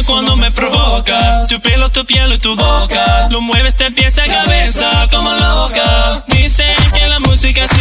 cuando me provocas. Tu pelo, tu piel y tu boca lo mueves de pies a cabeza como loca. Dicen que la música es